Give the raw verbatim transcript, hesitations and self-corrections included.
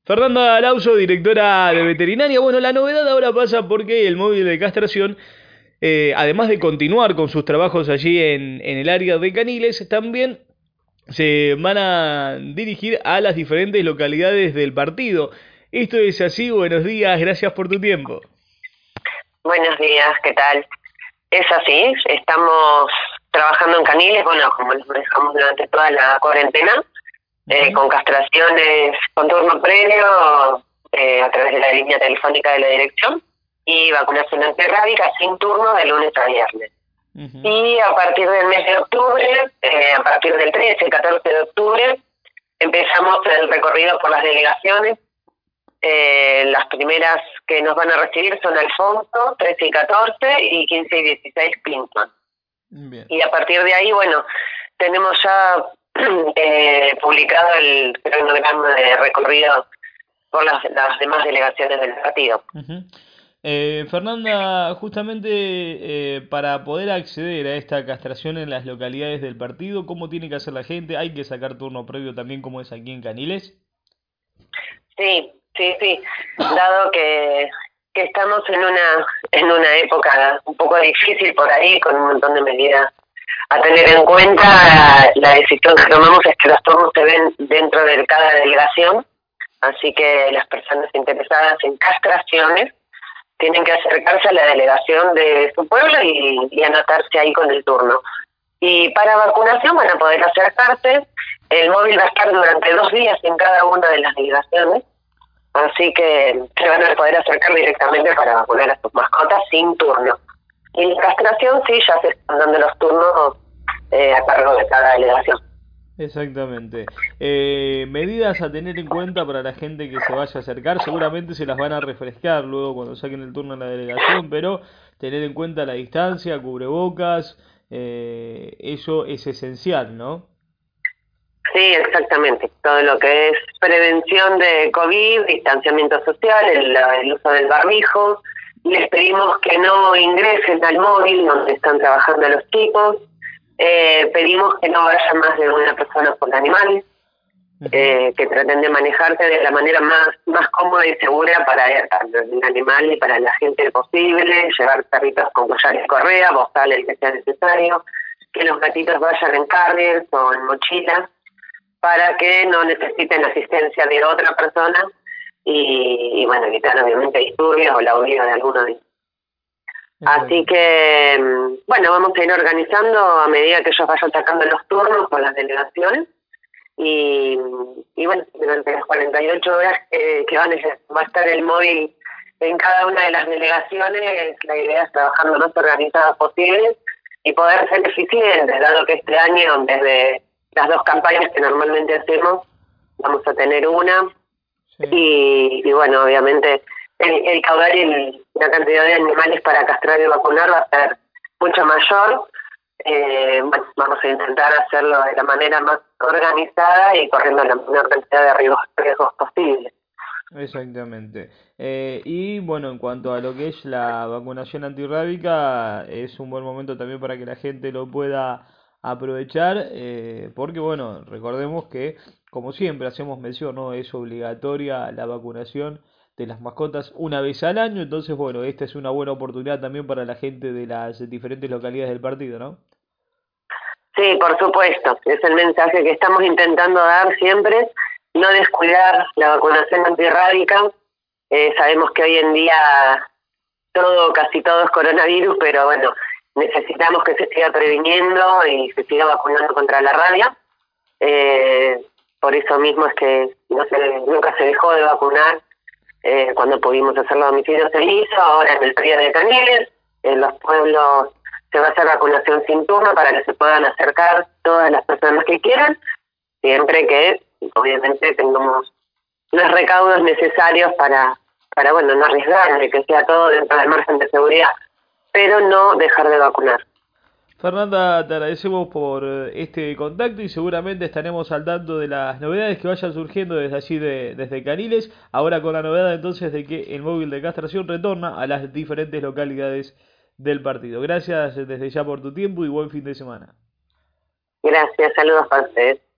Fernanda Alauso, directora de veterinaria. Bueno, la novedad ahora pasa porque el móvil de castración, eh, además de continuar con sus trabajos allí en, en el área de Caniles, también se van a dirigir a las diferentes localidades del partido. Esto es así, buenos días, gracias por tu tiempo. Buenos días, ¿qué tal? Es así, estamos trabajando en Caniles, bueno, como los manejamos durante toda la cuarentena, eh, Ujú. con castraciones con turno previo eh, a través de la línea telefónica de la dirección y vacunación antirrábica sin turno de lunes a viernes. Ujú. Y a partir del mes de octubre, eh, a partir del trece, catorce de octubre, empezamos el recorrido por las delegaciones. Eh, las primeras que nos van a recibir son Alfonso, trece y catorce, y quince y dieciséis Clinton. Bien. Y a partir de ahí, bueno, tenemos ya eh, publicado el cronograma de recorrido por las, las demás delegaciones del partido. Ujú. Eh, Fernanda, justamente eh, para poder acceder a esta castración en las localidades del partido, ¿cómo tiene que hacer la gente? ¿Hay que sacar turno previo también como es aquí en Caniles? Sí, sí, sí, dado que, que estamos en una, en una época un poco difícil por ahí, con un montón de medidas a tener en cuenta, la decisión que tomamos es que los turnos se ven dentro de cada delegación, así que las personas interesadas en castraciones tienen que acercarse a la delegación de su pueblo y, y anotarse ahí con el turno. Y para vacunación van a poder acercarse, el móvil va a estar durante dos días en cada una de las delegaciones, así que se van a poder acercar directamente para vacunar a sus mascotas sin turno. Y la castración sí, ya se están dando los turnos eh, a cargo de cada delegación. Exactamente. Eh, medidas a tener en cuenta para la gente que se vaya a acercar, seguramente se las van a refrescar luego cuando saquen el turno en la delegación, pero tener en cuenta la distancia, cubrebocas, eh, eso es esencial, ¿no? Sí, exactamente. Todo lo que es prevención de COVID, distanciamiento social, el, el uso del barbijo. Les pedimos que no ingresen al móvil donde están trabajando los chicos. Eh, pedimos que no vaya más de una persona por animal, Ujú. eh, que traten de manejarse de la manera más, más cómoda y segura para el animal y para la gente posible, llevar perritos con collar y correa, bozal el que sea necesario, que los gatitos vayan en carriers o en mochilas para que no necesiten asistencia de otra persona y, y bueno, evitar obviamente disturbios o la huida de alguno de ellos. Así Exacto. que, mm, bueno, vamos a ir organizando a medida que ellos vayan sacando los turnos con las delegaciones y, y bueno, durante las cuarenta y ocho horas eh, que van a, va a estar el móvil en cada una de las delegaciones, la idea es trabajar lo más organizadas posible y poder ser eficientes, dado que este año, desde las dos campañas que normalmente hacemos, vamos a tener una Sí. y, y bueno, obviamente el, el caudal y el- la cantidad de animales para castrar y vacunar va a ser mucho mayor. Eh, bueno, vamos a intentar hacerlo de la manera más organizada y corriendo la menor cantidad de riesgos, riesgos posibles. Exactamente. Eh, y bueno, en cuanto a lo que es la vacunación antirrábica, es un buen momento también para que la gente lo pueda aprovechar, eh, porque bueno, recordemos que, como siempre hacemos mención, ¿no? Es obligatoria la vacunación de las mascotas una vez al año, entonces bueno, esta es una buena oportunidad también para la gente de las diferentes localidades del partido, ¿no? Sí, por supuesto, es el mensaje que estamos intentando dar siempre, no descuidar la vacunación antirrábica. Eh, sabemos que hoy en día todo, casi todo es coronavirus, pero bueno, necesitamos que se siga previniendo y se siga vacunando contra la rabia. Eh, por eso mismo es que no se, nunca se dejó de vacunar. Eh, cuando pudimos hacerlo a domicilio se hizo, ahora en el periodo de Caneles, en los pueblos se va a hacer vacunación sin turno para que se puedan acercar todas las personas que quieran, siempre que obviamente tengamos los recaudos necesarios para, para bueno, no arriesgar, de que sea todo dentro del margen de seguridad, pero no dejar de vacunar. Fernanda, te agradecemos por eh, este contacto y seguramente estaremos al tanto de las novedades que vayan surgiendo desde allí, de, desde Caniles. Ahora con la novedad entonces de que el móvil de castración retorna a las diferentes localidades del partido. Gracias desde ya por tu tiempo y buen fin de semana. Gracias, saludos para ustedes.